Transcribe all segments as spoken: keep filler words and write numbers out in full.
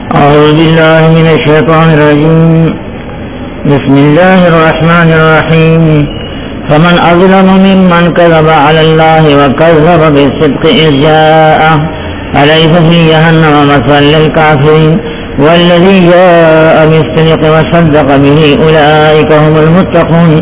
أعوذ بالله من الشيطان الرجيم. بسم الله الرحمن الرحيم. فمن أظلم ممن كذب على الله وكذب بالصدق إذ جاءه أليس في جهنم مثوى للكافرين والذي جاء بالصدق وصدق به أولئك هم المتقون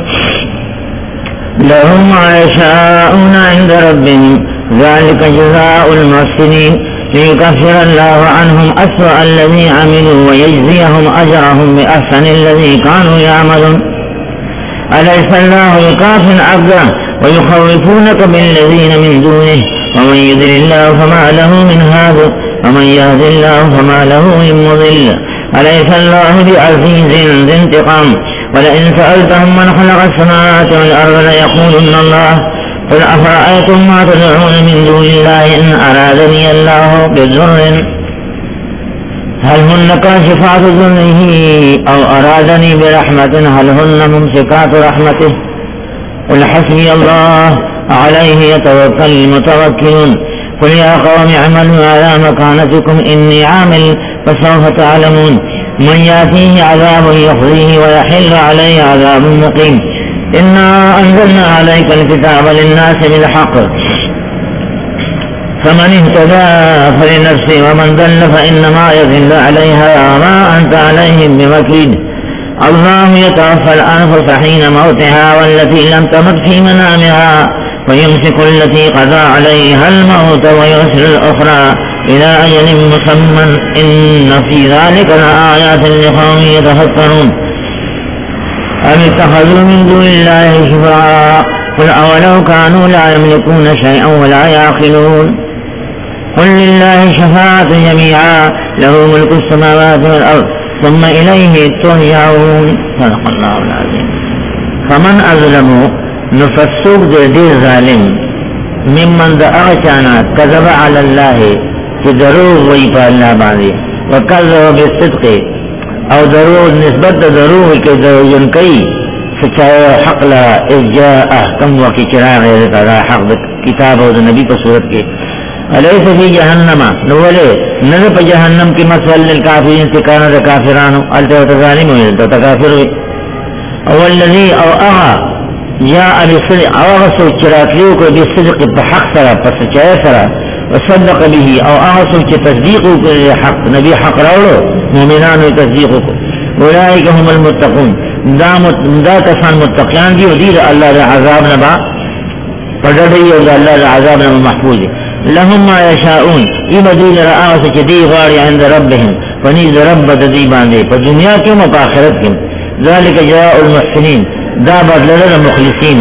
لهم ما يشاءون عند ربهم ذلك جزاء المحسنين ليكفر الله عنهم أسوأ الذي عملوا ويجزيهم أجرهم بأحسن الذي كانوا يعملون أليس الله بكاف عبده ويخوفونك بالذين من دونه ومن يضلل الله فما له من هاد ومن يهد الله فما له من مضل أليس الله بعزيز ذي انتقام ولئن سألتهم من خلق السماوات والأرض ليقولن الله قل أفرأيتم ما تدعون من دون الله إن أرادني الله بضر هل هن كاشفات ضره أو أرادني برحمة هل هن ممسكات رحمته قل حسبي الله عليه يتوكل المتوكلون قل يا قوم اعملوا على مكانتكم إني عامل فسوف تعلمون من يأتيه عذاب يخزيه ويحل عليه عذاب مقيم إنا أنزلنا عليك الكتاب للناس بالحق فمن اهتدى فلنفسه ومن ضل فإنما يضل عليها وما أنت عليهم بوكيل الله يتوفى الأنفس حين موتها والتي لم تمت في منامها ويمسك التي قضى عليها الموت ويرسل الأخرى إلى أجل مسمى إن في ذلك لآيات لقوم يتفكرون أم اتخذوا من دون الله شفعاء قل أولو كانوا لا يملكون شيئا ولا يعقلون قل لله الشفاعة جميعا له ملك السماوات والأرض ثم إليه ترجعون صدق الله العظيم. فمن أظلم نفسوق دير ظالم ممن دا أغچانا كذب على الله چې دروغ وی په الله باندې وکذب بالصدق او دروغ نسبت د دروغ کې دروغجن کوي سچای حق لا اجاء کم وقت چراغ دا حق د کتاب او د نبی په صورت کې الیس فی جهنم نو ولې نه په جهنم کې مثل للکافرین ټکانه د کافرانو الته ظالم وي ته کافر وي او الذي او اغا جاء بالصدق او غسو چراتلیو کو بالصدق بحق سره پس چای سره وصدق به او اغسو چې تصدیق کوي حق نبی حق راوړو مؤمنانو تصدیق کو اولئک هم المتقون دا دا کسان متقیان دي او دي الله د عذاب نه با پدړي او الله د عذاب نه محفوظ لهم ما يشاءون يبدل رأس چې دی غاړي عند ربهم فني رب د دې باندې په دنیا کې او په آخرت کې ذلك جزاء المحسنين دا بدل المخلصين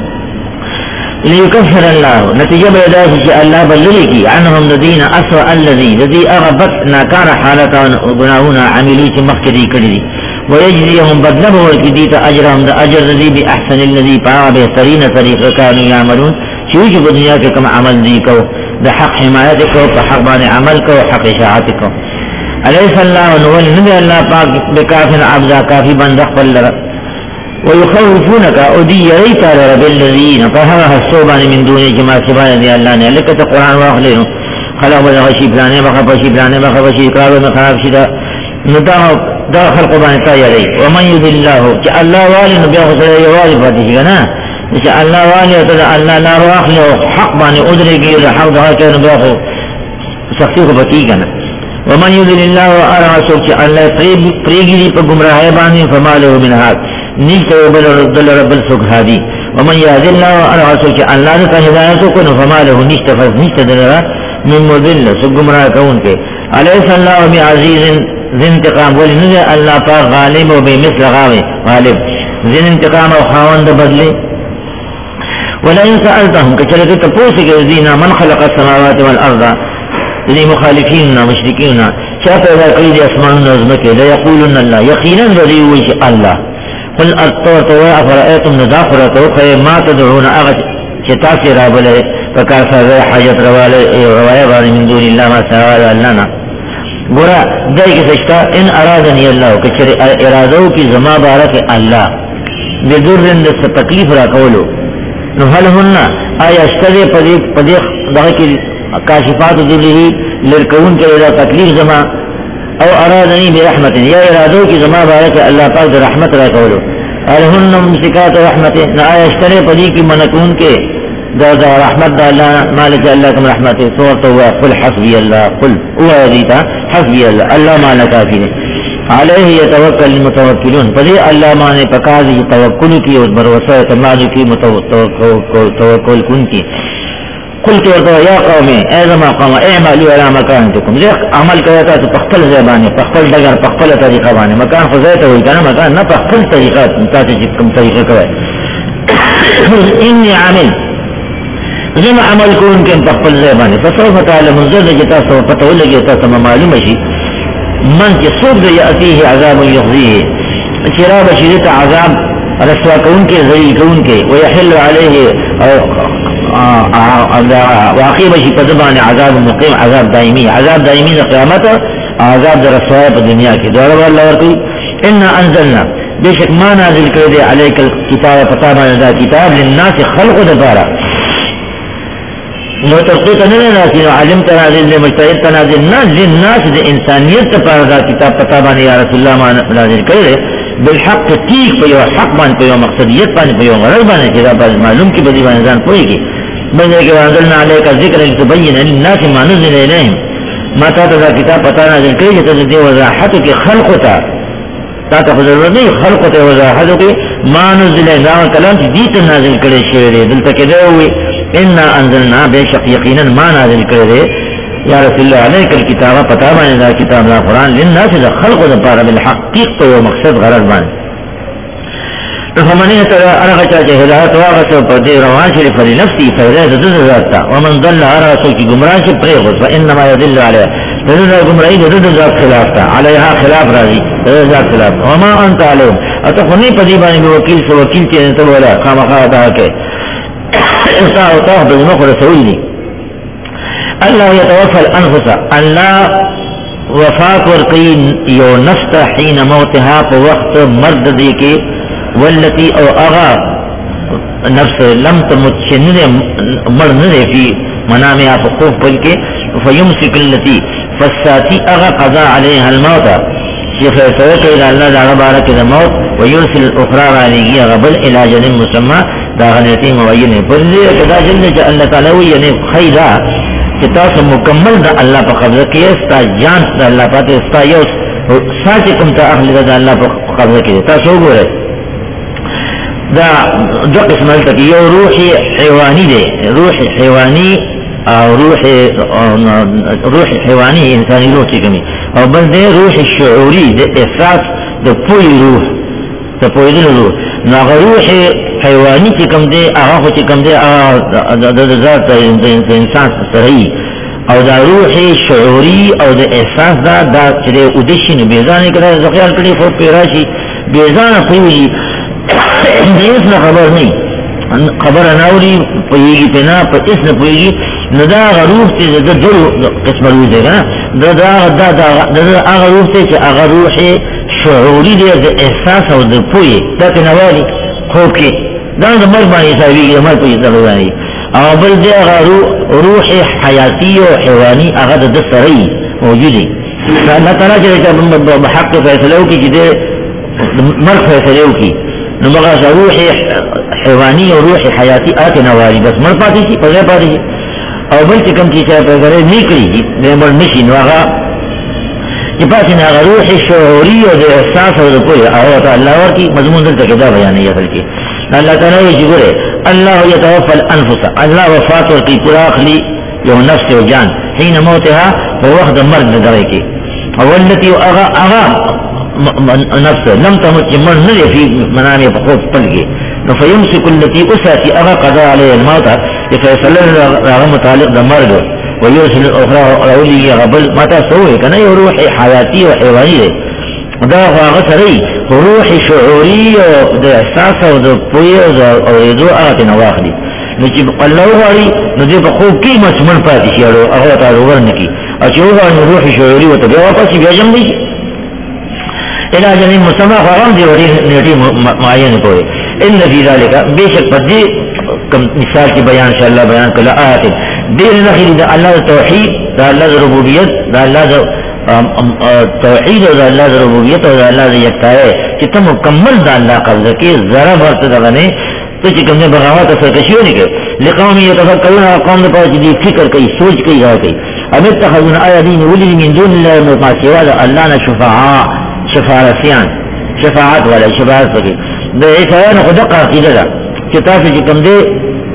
ليكفر الله نتیجه پیدا چې الله بللی کی عنهم الذين اسوا الذي الذي اغبت ناکار حالت او گناهونه عملوا چې مخکې کړی ويجزيهم بدله ورکديت اجرهم د اجر الذي باحسن الذي پاو بهترین طریقه كانوا يعملون چې په دنیا کې کوم عمل دی کو د حق حمایت کو په حق باندې عمل کو حق اشاعت کو اليس الله ولي نبي الله پاک بکافر عبد کافی بند خپل ويخوفونك أودي يريت على رب الذين فهمها الصوبان من دون جماع سبحانه دي الله نه لك القرآن واخلينه خلق بدا غشي بلانه بخا بشي بلانه بخا بشي اقرار ومخراب شدا نداه دا خلق بانتا يري ومن يذل الله جاء الله والي نبيه صلى الله عليه وسلم جاء الله والي وتدى الله لا رواخله حق باني أدرقي لحق دها كان نبيه شخصيه بطيقنا ومن يذل الله وآره سوك جاء الله فريقي لي پا گمراهي باني فما له من هاد نیچ وبل رب رب السوق هادي ومن يهد الله على رسول الله ته هدايت کو نو فما له نیچ تفز نیچ دلرا من مذل سوق گمراه کون کے الیس الله بعزیز ذی انتقام ولن الله پاک غالب و بمثل غاوی غالب ذی انتقام او خاوند بدلی ولئن سألتهم كشلت تپوسی کے ذینا من خلق السماوات والارض لمخالفین مشرکین شاف اذا قید اسمان نظمک لا یقولن الله یقینا ذی وش الله قل ارتوت وافرأيتم نداخلت وخي ما تدعون اغت شتاسي رابله فكاسا ذي حاجت روايه من دون الله ما سوال لنا برا دای کی سجتا ان ارادنی الله کچر ارادو کی زما بارک الله بدرن د تکلیف را کولو نو هل هن آیا اشتری پدی پدی دغه کی کاشفات ذلی لرکون کې دا تکلیف زما او ارادنی برحمت یا ارادو کی زما بارک اللہ پاک رحمت را کولو الہن ممسکات رحمت نا اشترے پدی کی منکون کے دا دا رحمت دا اللہ مالک اللہ کم رحمت صورت ہوا قل حسبی اللہ قل ہوا دیتا حسبی اللہ اللہ مالا کافی نے علیہ یتوکل المتوکلون پدی اللہ مانے پکازی توکل کی اور بروسہ اعتماد کی متوکل کن کی قلت ورطا یا قومی ایزما قوم اعمالو علا مکانتکم زیخ عمل کرتا تو پخپل زیبانی پخپل دگر پخپل طریقہ بانی مکان خزیتا ہوئی کنا مکان نا پخپل طریقہ تاتی چکم طریقہ کوئے انی عامل زم عمل کون کے پخپل زیبانی فسوف تعالی منزل جتا سو پتو لگی تا سم معلوم شی من کی صوب دے یأتیه عذاب یخزیه چراب شدیت عذاب رسوا کون کے ذریع کون کے ویحل علیہ واقعی بشی پدبان عذاب مقیم عذاب دائمی عذاب دائمی دا قیامت عذاب دا رسوائے پا دنیا کی دورا اللہ ورکی انا انزلنا بے شک ما نازل کردے علیک الکتاب پتابان دا کتاب للناس خلق دا پارا نو ترقیق ننے ناسی نو علم تنازل دے مجتہد تنازل نا للناس دے انسانیت پارا دا کتاب پتابان یا رسول اللہ ما نازل کردے بالحق تیک پہ یو حق بان پہ یو مقصدیت بان پہ یو غرض بان چیزا پا معلوم کی بدی بان انسان پوئی کی بندے کے وانزلنا علیک ذکر لتبین للناس ما نزل الیہم ما تا تا کتاب پتا نازل کری جتا دے وضاحتو کی خلقو تا تا تا ضرورت نہیں خلقو تا وضاحتو کی ما نزل الیہم کلام چی دیتا نازل کری شیرے دلتا کدے ہوئی انا انزلنا بے شق یقینا ما نازل کری یا رسول اللہ علیک الکتاب پتا بانے دا کتاب دا قرآن للناس دا خلقو دا پارا بالحقیق تو مقصد غرض بانے فمن اهتدى ارغچا چه ہدایت واغسو پر دے روان شریف فلی نفسی فہدایت دد ذات تا ومن ضل ارغسو کی گمراہ سے پریغس فانما يضل علیہ دد گمراہی دد ذات خلاف تا علیہا خلاف راضی دد ذات خلاف وما انت علیہم اتخنی پدیبانی بوکیل سو وکیل چه انسل ولا خامخا دا کے احسا اوتاہ بزمخ رسول دی اللہ یتوفى الانفس اللہ وفاق ورقین یو نفس حین موتها پا وقت مرد دی کے والتي او اغا نفس لم تمت چنن مرن في منامها فخوف بلکہ فيمسك التي فساتي اغا قضا عليها الموت شيخ فسوك الى الله دعا بارك الموت ويرسل الاخرى عليه غبل الى جن مسمى داغنتي مبين فلذي كذا جل الله تعالى يعني خيرا کتاب مکمل دا اللہ پر قبضہ کیا استا جان دا اللہ پاتے استا یو ساتکم تا اخلی دا اللہ پر قبضہ کیا تا سو گو رہے دا دو قسم التك يو روح حيواني دي روح حيواني او روح روح حيواني انساني روح تكمي او بل دي روح الشعوري دي احساس دي پوي روح دي پوي دي روح ناغ روح حيواني تكم دي اغاقو تكم دي دا ذات دا انسان سرعي او دا روح شعوري او دا احساس دا دا چده ادشن بيزاني كده زخيال كده فوق پیراشي بيزان قوي اس نہ خبر نہیں خبر ناوری پوئیگی پینا پا اس نہ پوئیگی ندا آغا روح تے دا دو قسم روح دے گا نا دا آغا روح تے چا آغا روح شعوری دے دا احساس او دا پوئی دا تنوالی خوب کے دا دا مرد بانی صاحبی گی دا مرد پوئی دا روانی آغا بل دے آغا روح حیاتی و حیوانی آغا دا دا سرائی موجودی اللہ تعالیٰ چلے بحق فیصلو کی جدے مرد فیصلو کی نمغا روح حیوانی اور روح حیاتی آتے نواری بس مر پاتی تھی پغیر پاتی تھی او بل چکم کی چاہے پغیر نکلی دے مر نشی نواغا یہ پاسی ناغا روح شعوری اور دے احساس اور دے پوئی آوتا اللہ اور کی مضمون دلتا کدا بیانی یصل کی اللہ تعالیٰ یہ جگرے اللہ یتوفى الانفس اللہ وفات اور کی پراخ لی یو نفس و جان حین موتها ووقت مرد ندرے کی اولتی اغا اغا نفس لم تمت من نرے فی منامی بخوف پلگی فیمسک اللتی اساتی اغا قضا علیہ الموت فیصل راغ متعلق دا مرد ویرسل الاخرى اولی غبل ماتا سوئے کنا یہ روح حیاتی و حیوانی دے دا غاغت رئی روح شعوری و دا احساس و دا پوئی و دا دو آغت نواخلی نچی اللہ غاری ندی بخوف کی مسمن پاتی شیارو اغوات آرو ورنکی اچھو غاری روح شعوری و تبیا واپسی بیا جم دی الى جنین مسمع خواهم دی وری نیٹی معین کوئے ان فی ذالکا بے شک پر دی مثال کی بیان شاء اللہ بیان کلا آیت دیر نخیل دا اللہ دا توحید دا اللہ دا ربوبیت دا اللہ دا توحید او الله د ربوبیت او الله د یکتای چې ته مکمل د الله قبضه کې ذره ورته دغه نه ته چې کومه بغاوت سرکشي ونه کې لقوم يتفکرون قوم د پاره چې فکر کوي سوچ کوي راځي ام اتخذون آیاتین ولي من دون الله ما سوا الله نه شفاعه شفاعتيان شفاعت ولا شفاعت کوي د عیسایانو خدای عقیده ده چې تاسو چې کوم دي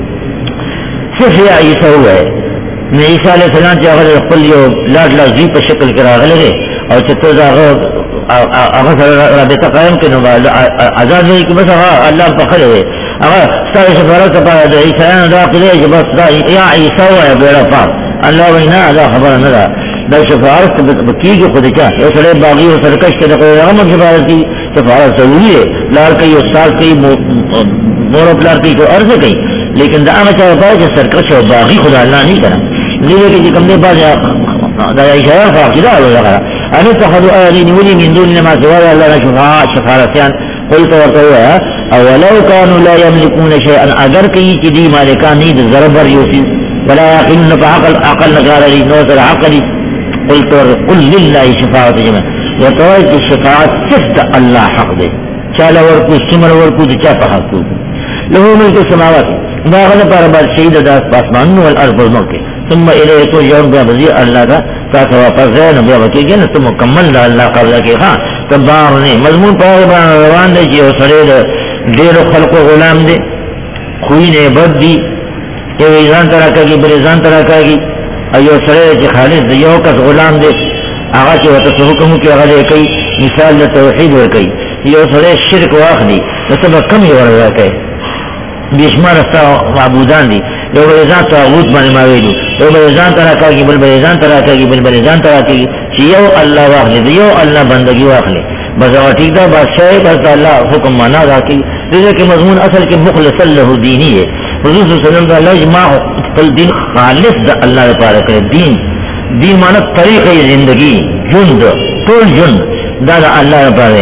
صفه عیسی وای نو عیسی علیہ السلام چې هغه خپل یو لاډ لازم په شکل کې راغلی او چې ته دا هغه سره رابطه قائم کړي آزاد وي کې بس هغه الله په خله هغه ستاسو شفاعت په د عیسایانو دا عقیده چې بس دا یا عیسی وای بیره پاک الله وینا دا خبر نه ده دا شفاعت بکیږي خو دې یو سره باغی او سرکش ته دغه هم شفاعت کی شفاعت ضروری ہے لار کوي استاد کوي مور پلار کوي ارزه کوي لیکن دا هغه چا په چې سرکش او باغی خدا الله نه کړه لیکن چې کوم دې باز دا اشاره فاقده ولا ان تخذوا آلين ولي من دون ما سوى الله شفاعة شفاعتان قلت ورتوا اولو كانوا لا يملكون شيئا اگر کوي چې دې مالکان نه ضربر یوسي ولا يقين بعقل عقل نغاري نوزر عقلي قلت قل لله شفاعة جميعا وتوجه الشفاعة صفت الله حق دي چالا ورکو سمر ورکو دي چا په حق له ملک السماوات ما غدا پر بار شهید د اسمان والارض والملك ثم اليه ترجعون بذي الله دا تاسو واپس نه بیا وکیږي نو ته مکمل الله قبل کې ها تبار نه مضمون په روان دي چې سره د ډېر خلکو غلام دي خوې نه بد دي یو ځان ترا کوي بل ځان ترا کوي ایو سره چې خالص د یو کس غلام دی هغه چې وته حکم کوي هغه کوي مثال د توحید ورکوي یو سره شرک واخلي نو سبا کم یو ورکوي بشمار استا معبودان دي یو بل ځان طاغوت باندې ما ویلو یو بل ځان ترا کوي بل بل ځان ترا کوي بل بل ځان ترا کوي چې یو الله واخلي دی یو الله بندگی واخلي بس هغه ټیک دا بادشاہ بس الله حکم معنا راکړي دغه کې مضمون اصل کې مخلص له دینی ہے حضور صلی الله علیه وسلم دا لجمع خپل دین خالص د الله لپاره کړی دین دین معنی طریقې زندگی ژوند ټول ژوند دا د الله لپاره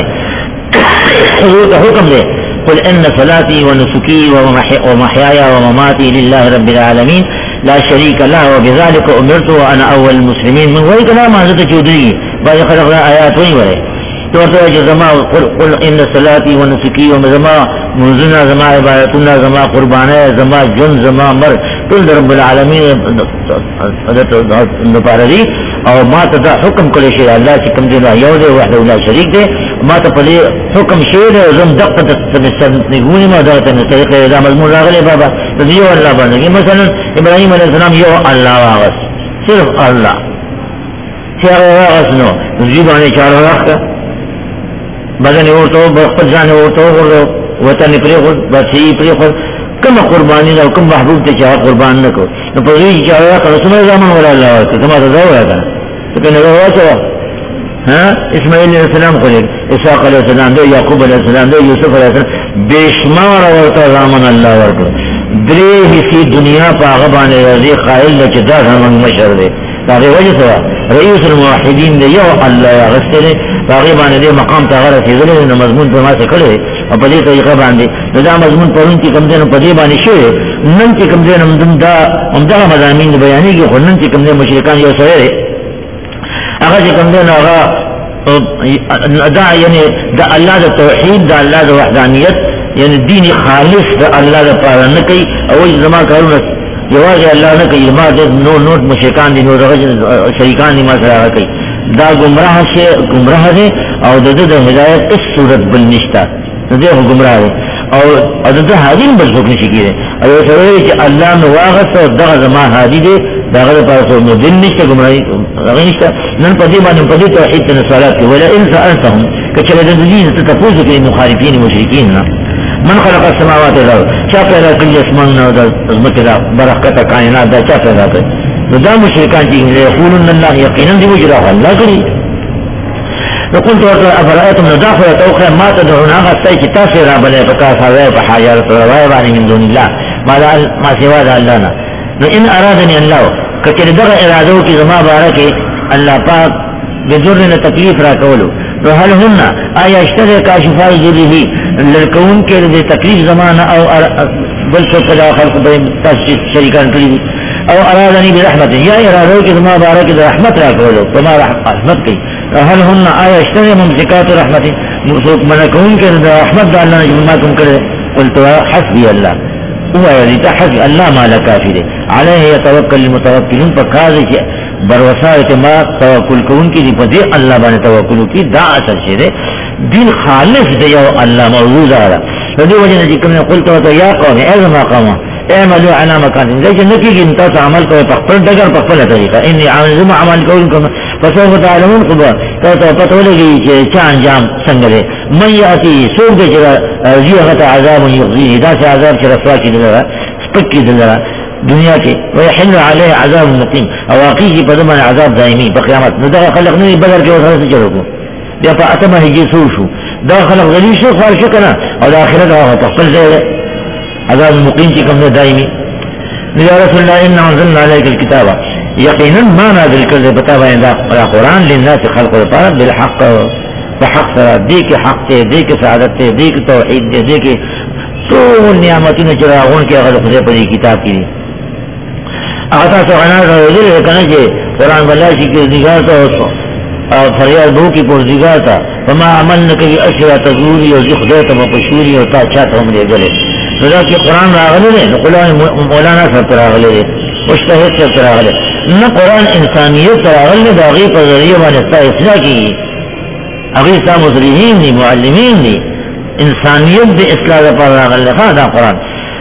حضور ته حکم دی قل ان صلاتي ونسكي ومحياي ومماتي لله رب العالمين لا شريك له وبذلك امرت وانا اول المسلمين من وای کلام حضرت چودري باندې خلق آیات وی وره ورته چې زما قل ان صلاتي ونسكي ومزما منزنا زما عبادتنا زما قربانه زما جن زما مر ټول رب العالمین د پاره دي او ما ته دا حکم کړی شي الله چې کوم دی یو دی وحده لا شریک دی ما ته په حکم شي دی زم دقه د سمستنګونی ما دا ته طریقې دا مضمون راغلی بابا د یو الله باندې مثلا ابراهيم عليه السلام یو الله واغس صرف الله چې هغه واغس نو ځیبانه چار واغس بدن ورته خپل ځان ورته ورته وطن پرې خو بچي پرې خو کوم قرباني او کوم محبوب ته چې قربان نکو نو په دې چې هغه رسول زمان ولا الله ورته کومه دا وایي ته نو وایي ها اسماعیل علیہ السلام خو اسحاق علیہ السلام دی یعقوب علیہ السلام دی یوسف علیہ السلام بشمار ورته زمان الله ورته درې هي دنیا په هغه باندې راځي قائل چې دا زمان مشر دی دا وجه سوا رئیس الموحدین دی یو الله غسل هغه باندې مقام ته غره کېدل نو مضمون په ما څه کړی او په دې طریقه باندې دا مضمون پرون چې کوم دنه په دې باندې شوی نن چې کوم دنه موږ دا همدا مضامین بیانېږي خو نن چې کوم دنه مشرکان یو سره هغه چې کوم دنه هغه دا یعنی دا الله د توحید دا الله د وحدانیت یعنی دین خالص دا الله لپاره نه کوي او زما کارونه یوازې الله نه کوي ما د نو نوټ مشرکان دي نو هغه شریکان دي ما سره کوي دا گمراه شي گمراه دي او د دې د هدایت هیڅ صورت بل نشته دې گمراه دي او د دې هادي بل څوک نشي کېږي او سره چې الله نو واغسته دغه زما هادي دي دغه لپاره څو نو دین نشته گمراهي هغه نشته نن په دې باندې په دې توحید ته صلات ولا ان سالتهم کچره د دې ته تفوز کوي مخالفین مشرکین نه من خلق السماوات والارض چا پیدا کړی اسمان او د زمکه دا برکت کائنات دا چا پیدا کړی نو دا مشرکان چې یقولون الله یقینا دی وجره الله کړی نو قلت ورته افرایتم ندافع توخه ما تدعون هغه څه چې تاسو را بلې پکا سره په حیات روای باندې من دون الله ما ما سوا د الله نه نو ان ارادني الله کچره دغه ارادو کې زما بارکه الله پاک بذر نه تکلیف را کولو نو هل هن آیا اشتره کاشفای ذره لکون کې د تکلیف زمانہ او بل څه په خلق به تاسو شریکان کړی او ارادنی برحمت یا ارادو کی زما بارک رحمت را کولو تما رحمت کی هل هن آیا اشتری ممسکات رحمت مسوک منکون کے رحمت دا اللہ نے ما کم کرے قلت حسبی اللہ هو یلیتا حسبی اللہ ما لکافی دے علیہ یتوکل المتوکلون پا کازی چی بروسایت ما توکل کون کی دی پا دی اللہ بانے توکلو کی دا اصل شے دے دین خالص دے یو اللہ موضوع دارا فدی وجہ نے جکم نے قلت تو یا قوم ایزا ما قوم اعملو علا مکان لیکن نکی کی انتا تا عمل کو پخپل ڈگر پخپل طریقہ انی عمل زم عمل کون کم فسوف تعلمون خبا تو پتہ لگی چا انجام سنگلے من یاتی سوک دے چرا زیغت عذاب یغزیه دا سے عذاب چرا رسوا کی دلرا سپک کی دلرا دنیا کے ویحل علیہ عذاب مقیم اواقی کی پدمان عذاب دائمی بقیامت نو دا خلق نوی بدر کے وصل سے چلو کو بیا پا اتما ہجی سوشو دا خلق غلی شو خوار شو کنا اور دا آخرت آخر تقبل دے عذاب مقیم کی کم دائمی یا رسول اللہ انا انزلنا علیک الكتابہ یقینا ما نازل کرده بتا باندې دا قرآن للناس خلق لپاره بالحق فحق سره دې کې حق ته دې کې سعادت ته دې کې توحید دې دې کې ټول نعمتونه چې راغون کې هغه خدای په دې کتاب کې دي هغه تاسو غنا راوړل کنه چې قرآن بلای شي کې دیګار ته او فریاد بو کې پر دیګار ته فما عملنا کې اشیاء تزوري او خدای ته مپشوري او تا چاته هم دې غلې نو دا کې قرآن راغلی نه قرآن مولانا سره راغلی مجتهد سره راغلی نہ قرآن انسانیت راغل نے باغی پر ذریعہ بانستا اصلاح کی اگی اسلام مسلمین دی معلمین دی انسانیت دی اصلاح پر راغل لخوا دا قرآن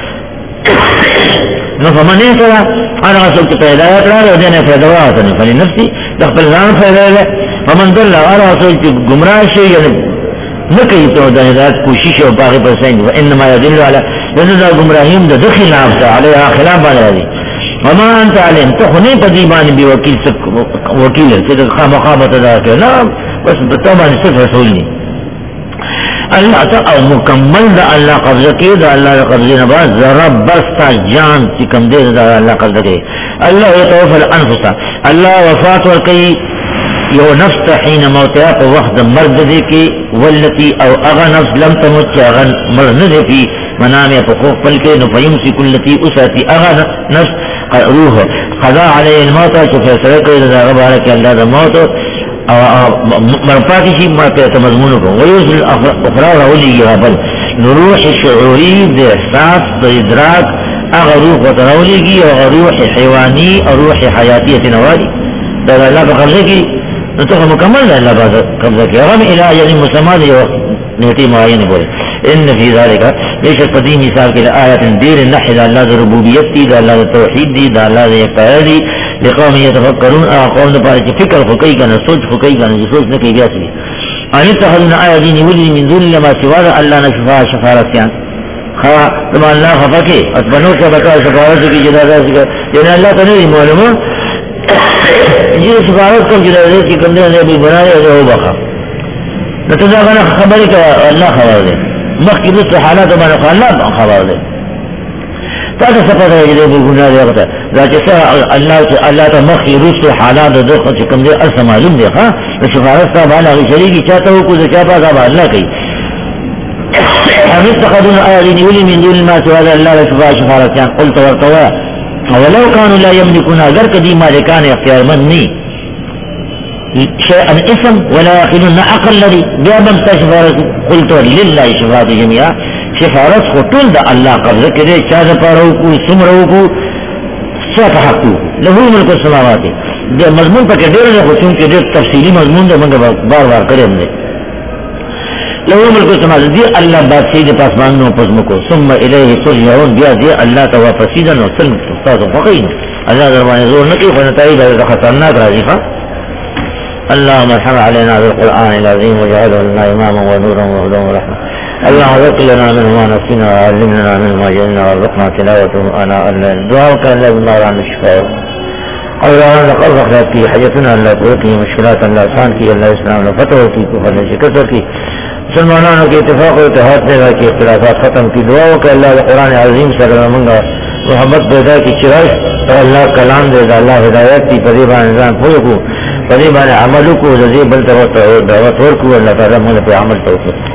نو فمن احترا انا رسول کی پیدایت را رہا دینے فیدواتن فلی نفسی تقبل زان فیدایت فمن دل انا رسول کی گمراہ شئی یعنی نکی تو دا ہدایت کوشش و باغی پر سینگ انما یدل علی لذا گمراہیم دا دخل نافتا علیہ خلاف بانے دی وما انت عليهم تخني بديمان بوكيل وكيل كده مخابه ذاك لا بس طبعا صفر رسولني الله او مكمل ده الله قبضه كده ده الله قبضه نباز رب بس جان في كم ده ده الله قبضه كده الله يتوفى الانفس الله وفات وركي يو نفس حين موتها في وقت مرد دي كي والتي او اغا نفس لم تمت اغا مرد دي في منام يفقوق فلكي نفيمسك التي اساتي اغا نفس روح قضا علیہ الموت چو فیصلہ کرے دا غبارہ کہ اللہ دا موت مرپاتی شی مرپیت مضمون کو ویوز الاخرى رولی گیا بل نروح شعوری دا احساس دا ادراک اغا روح و ترولی گی اغا روح حیوانی اور روح حیاتی تنواری دا اللہ کا قبضہ کی نتوخ مکمل دا اللہ کا قبضہ کی اغم الہ یعنی مسلمان دا نیتی معین بولے ان فی ذالکا لیشت قدیم مثال کے آیات دیر النحی دا اللہ دا ربوبیت دی دا اللہ دا توحید دی دا اللہ دا اقتار دی لقوم یتفکرون قوم دا پارے چی فکر خکی کنا سوچ خکی کنا جی سوچ نکی بیاس دی آنی تخلون آیا دینی ولی من دون لما سواد اللہ نشفا شفارتیان خواہ لما اللہ خفاکے اتبنو شبکا شفارت کی جدازہ سکا یعنی اللہ تنوی معلومہ جی شفارت کم جدازہ کی کم دے بھی بنائے ہو بخا نتوزا غنا خبری کا اللہ خبر دے مخی رسل حالات مانا خالات خبر دے تاکہ سپتا ہے جدے بھی گناہ دے وقتا ذاتی سا اللہ تا مخی رسل حالات دے خود چکم دے ارسا معلوم دے خواہ شفارت صاحب آنا غی شریکی چاہتا ہو کچھ چاہتا صاحب اللہ کئی حمید تقدون آیادین ولی من دون ما سوال اللہ رسفا شفارتیان قلت ورطوا ولو کانو لا یملکون اگر کدی مالکان اختیار من نی شيئا اسم ولا يقولون عقل الذي بيابن تشفارت قلت لله شفاعت جميعا شفارت خطول دا الله قبضه كده چاہ پاروکو سمروکو سات حقو له ملک السماوات ده مضمون پاکے دیر دے خطون کے دیر تفصیلی مضمون دے منگا بار بار کریم دے له ملک السماوات دی اللہ بات سید پاسمانو پزمکو ثم الیہ ترجعون بیا دی اللہ تا واپسیدن و سلم تستاذ فقین اللہ دربانی زور نکی فنتائی دا خطرناک راضیفہ اللهم ارحم علينا بالقرآن العظيم واجعله لنا إماما ونورا وهدى ورحمة اللهم ذكر لنا منه ما نسينا وعلمنا منه ما جهلنا وارزقنا تلاوته آناء الليل دعاءك لا بالله عن الشفاء اللهم لقد أخذت في حاجتنا لا تركي مشكلات لا آسان کی اللہ اسلام نے فتح کی کفر نے شکست کی مسلمانوں کے اتفاق و اتحاد سے کی اختلافات ختم کی دعاؤں کہ اللہ قرآن عظیم سے منگا محبت پیدا کی چراغ اور اللہ کلام دے اللہ ہدایت کی قریبا نظام پھول کو قریبا عمل کو رضی بل دعوت اور کو اللہ تعالی مجھ پہ عمل توفیق